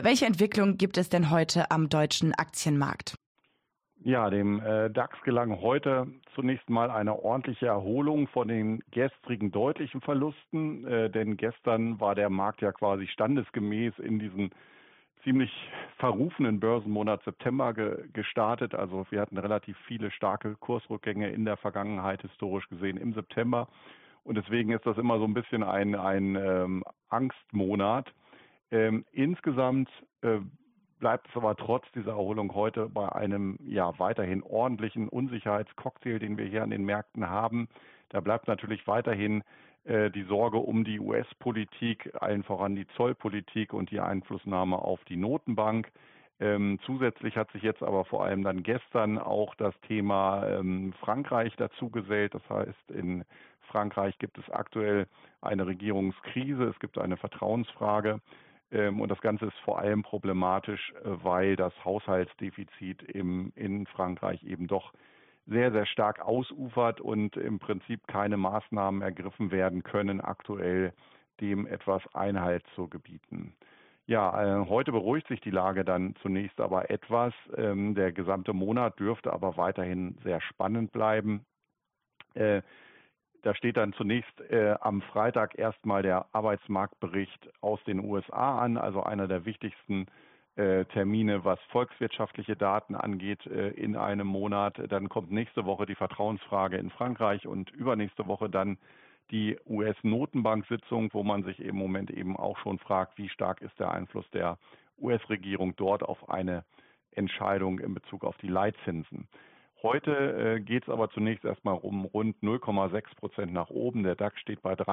Welche Entwicklung gibt es denn heute am deutschen Aktienmarkt? Ja, dem DAX gelang heute zunächst mal eine ordentliche Erholung von den gestrigen deutlichen Verlusten, denn gestern war der Markt ja quasi standesgemäß in diesen ziemlich verrufenen Börsenmonat September gestartet. Also wir hatten relativ viele starke Kursrückgänge in der Vergangenheit historisch gesehen im September. Und deswegen ist das immer so ein bisschen ein Angstmonat. Insgesamt bleibt es aber trotz dieser Erholung heute bei einem weiterhin ordentlichen Unsicherheitscocktail, den wir hier an den Märkten haben. Da bleibt natürlich weiterhin die Sorge um die US-Politik, allen voran die Zollpolitik und die Einflussnahme auf die Notenbank. Zusätzlich hat sich jetzt aber vor allem dann gestern auch das Thema Frankreich dazu gesellt. Das heißt, in Frankreich gibt es aktuell eine Regierungskrise, es gibt eine Vertrauensfrage. Und das Ganze ist vor allem problematisch, weil das Haushaltsdefizit in Frankreich eben doch sehr, sehr stark ausufert und im Prinzip keine Maßnahmen ergriffen werden können, aktuell dem etwas Einhalt zu gebieten. Ja, heute beruhigt sich die Lage dann zunächst aber etwas. Der gesamte Monat dürfte aber weiterhin sehr spannend bleiben. Da steht dann zunächst am Freitag erstmal der Arbeitsmarktbericht aus den USA an, also einer der wichtigsten Termine, was volkswirtschaftliche Daten angeht in einem Monat. Dann kommt nächste Woche die Vertrauensfrage in Frankreich und übernächste Woche dann die US-Notenbank-Sitzung, wo man sich im Moment eben auch schon fragt, wie stark ist der Einfluss der US-Regierung dort auf eine Entscheidung in Bezug auf die Leitzinsen. Heute geht es aber zunächst erstmal um rund 0,6% nach oben. Der DAX steht bei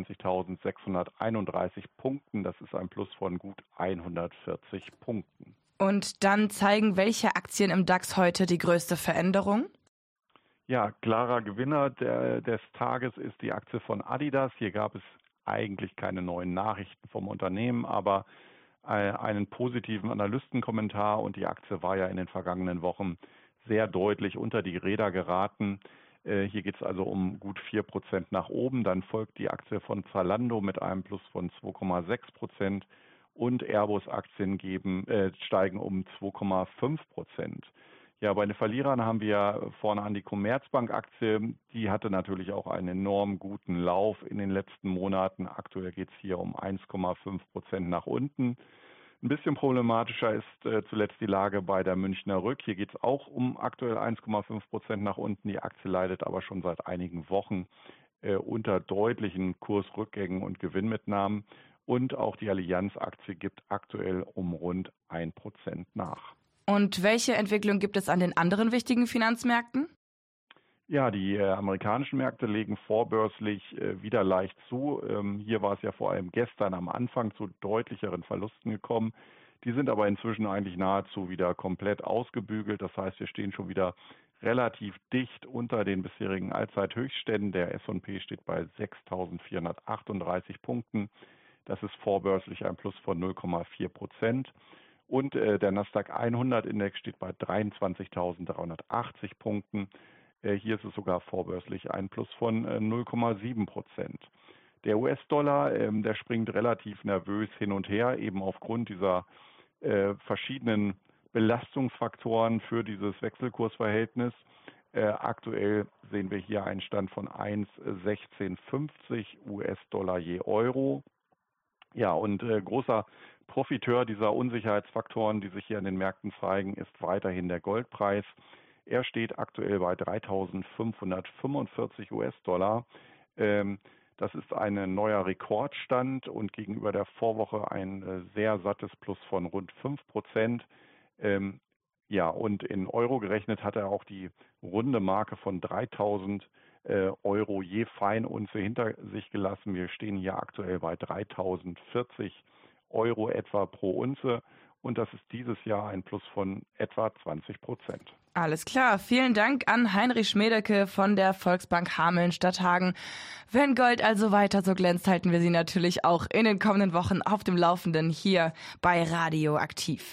23.631 Punkten. Das ist ein Plus von gut 140 Punkten. Und dann zeigen welche Aktien im DAX heute die größte Veränderung? Ja, klarer Gewinner des Tages ist die Aktie von Adidas. Hier gab es eigentlich keine neuen Nachrichten vom Unternehmen, aber einen positiven Analystenkommentar, und die Aktie war ja in den vergangenen Wochen sehr deutlich unter die Räder geraten. Hier geht es also um gut 4% nach oben. Dann folgt die Aktie von Zalando mit einem Plus von 2,6% und Airbus-Aktien steigen um 2,5%. Ja, bei den Verlierern haben wir vorne an die Commerzbank-Aktie. Die hatte natürlich auch einen enorm guten Lauf in den letzten Monaten. Aktuell geht es hier um 1,5% nach unten. Ein bisschen problematischer ist zuletzt die Lage bei der Münchner Rück. Hier geht es auch um aktuell 1,5% nach unten. Die Aktie leidet aber schon seit einigen Wochen unter deutlichen Kursrückgängen und Gewinnmitnahmen. Und auch die Allianz-Aktie gibt aktuell um rund 1% nach. Und welche Entwicklung gibt es an den anderen wichtigen Finanzmärkten? Ja, die amerikanischen Märkte legen vorbörslich wieder leicht zu. Hier war es ja vor allem gestern am Anfang zu deutlicheren Verlusten gekommen. Die sind aber inzwischen eigentlich nahezu wieder komplett ausgebügelt. Das heißt, wir stehen schon wieder relativ dicht unter den bisherigen Allzeithöchstständen. Der S&P steht bei 6.438 Punkten. Das ist vorbörslich ein Plus von 0,4%. Und der Nasdaq 100 Index steht bei 23.380 Punkten. Hier ist es sogar vorbörslich ein Plus von 0,7%. Der US-Dollar, der springt relativ nervös hin und her, eben aufgrund dieser verschiedenen Belastungsfaktoren für dieses Wechselkursverhältnis. Aktuell sehen wir hier einen Stand von 1,1650 US-Dollar je Euro. Ja, und großer Profiteur dieser Unsicherheitsfaktoren, die sich hier an den Märkten zeigen, ist weiterhin der Goldpreis. Er steht aktuell bei 3.545 US-Dollar. Das ist ein neuer Rekordstand und gegenüber der Vorwoche ein sehr sattes Plus von rund 5%. Ja, und in Euro gerechnet hat er auch die runde Marke von 3.000 Euro je Feinunze hinter sich gelassen. Wir stehen hier aktuell bei 3.040 Euro etwa pro Unze. Und das ist dieses Jahr ein Plus von etwa 20%. Alles klar. Vielen Dank an Heinrich Schmedeke von der Volksbank Hameln-Stadthagen. Wenn Gold also weiter so glänzt, halten wir Sie natürlich auch in den kommenden Wochen auf dem Laufenden hier bei Radio Aktiv.